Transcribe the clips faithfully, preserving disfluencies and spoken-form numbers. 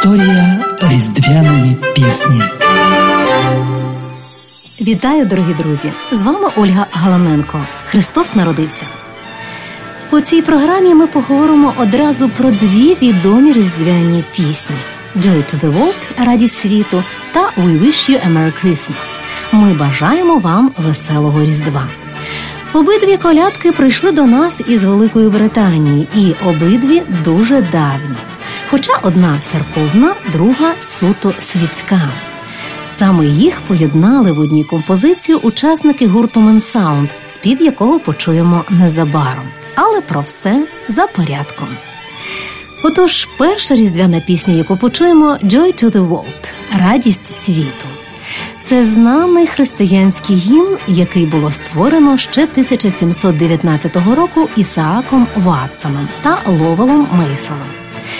Історія різдвяної пісні. Вітаю, дорогі друзі! З вами Ольга Галаненко. Христос народився. У цій програмі ми поговоримо одразу про дві відомі різдвяні пісні. Joy to the World – Радість світу та We Wish You a Merry Christmas – Ми бажаємо вам веселого Різдва. Обидві колядки прийшли до нас із Великої Британії, і обидві дуже давні. Хоча одна церковна, друга суто світська. Саме їх поєднали в одній композиції учасники гурту Man Sound, спів якого почуємо незабаром. Але про все за порядком. Отож, перша різдвяна пісня, яку почуємо, Joy to the World – Радість світу. Це знаний християнський гімн, який було створено ще тисяча сімсот дев'ятнадцятого року Ісааком Ватсоном та Ловелом Мейсоном.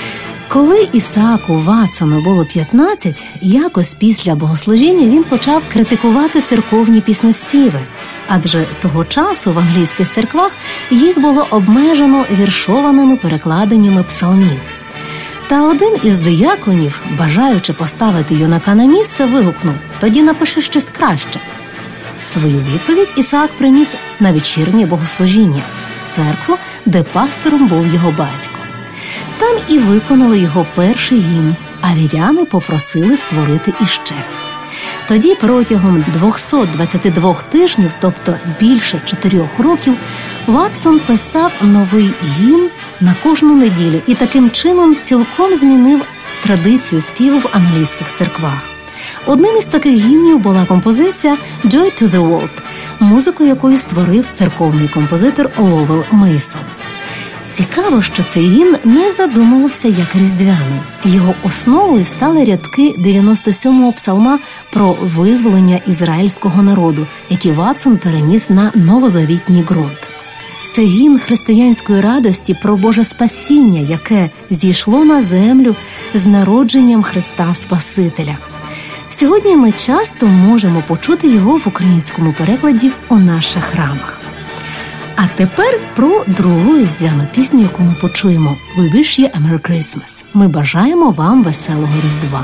Коли Ісааку Ватсону було п'ятнадцять, якось після богослужіння він почав критикувати церковні піснеспіви, адже того часу в англійських церквах їх було обмежено віршованими перекладеннями псалмів. Та один із дияконів, бажаючи поставити юнака на місце, вигукнув: «Тоді напиши щось краще». Свою відповідь Ісаак приніс на вечірнє богослужіння в церкву, де пастором був його батько. Там і виконали його перший гімн, а віряни попросили створити іще. Тоді протягом двісті двадцять два тижнів, тобто більше чотирьох років, Ватсон писав новий гімн на кожну неділю і таким чином цілком змінив традицію співу в англійських церквах. Одним із таких гімнів була композиція «Joy to the World», музику якої створив церковний композитор Ловел Мейсон. Цікаво, що цей гімн не задумувався як різдвяний. Його основою стали рядки дев'яносто сьомого псалма про визволення ізраїльського народу, які Ватсон переніс на новозавітній ґрунт. Це гімн християнської радості про Боже спасіння, яке зійшло на землю з народженням Христа Спасителя. Сьогодні ми часто можемо почути його в українському перекладі у наших храмах. А тепер про другу різдвяну пісню, яку ми почуємо. We Wish You a Merry Christmas. Ми бажаємо вам веселого Різдва.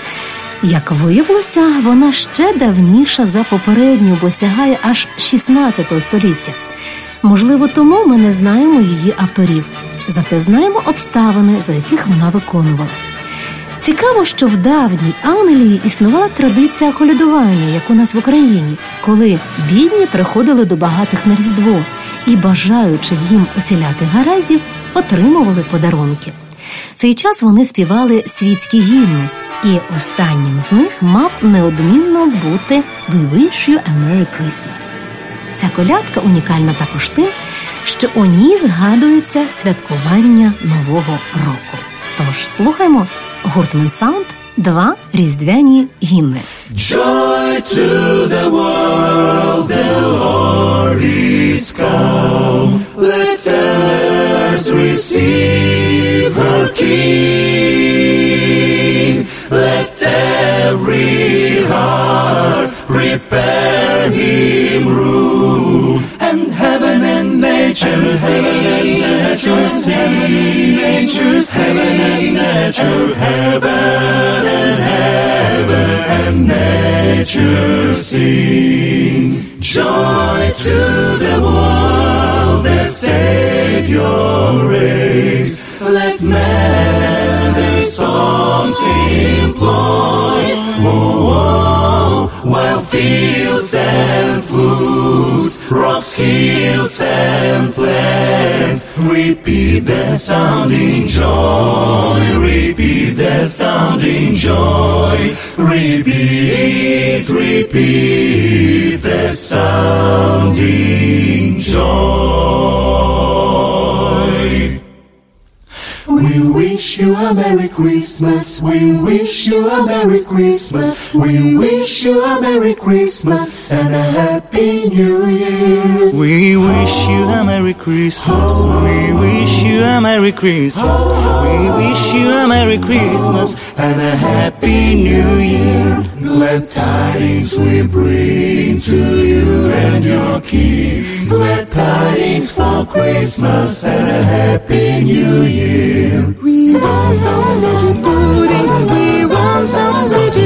Як виявилося, вона ще давніша за попередню, бо сягає аж шістнадцятого століття. Можливо, тому ми не знаємо її авторів. Зате знаємо обставини, за яких вона виконувалась. Цікаво, що в давній Англії існувала традиція колядування, як у нас в Україні, коли бідні приходили до багатих на Різдво і, бажаючи їм усіляких гараздів, отримували подарунки. В цей час вони співали світські гімни, і останнім з них мав неодмінно бути «We Wish You a Merry Christmas». Ця колядка унікальна також тим, що у ній згадується святкування Нового року. Тож слухаймо гурт Man Sound, два різдвяні гімни. Joy to the world, the Lord is come. Let earth receive her King. Let every heart prepare him room. And heaven and nature sing, nature sing, nature heaven and nature, heaven and heaven and nature sing. Joy to the world, the Savior reigns. Let men their songs employ, oh, oh, while fields and floods, rocks, hills and plains repeat the sounding joy, repeat the sounding joy, repeat, repeat the sounding joy. We wish you a Merry Christmas, we wish you a Merry Christmas, we wish you a Merry Christmas and a Happy New Year. We wish you a Merry Christmas, we wish you a Merry Christmas, we wish you a Merry Christmas and a Happy New Year. Glad tidings we bring to you and your King, glad tidings for Christmas and a Happy New Year. We are so legend pudding, we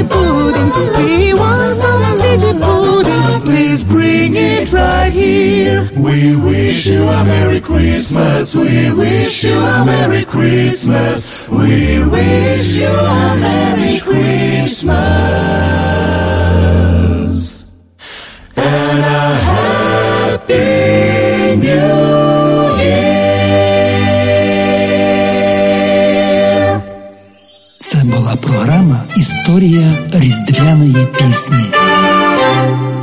pudding. We want some veggie pudding. Please bring it right here. We wish you a Merry Christmas. We wish you a Merry Christmas. We wish you a Merry Christmas and a Happy New Year. Це була програма «Історія різдвяної пісні».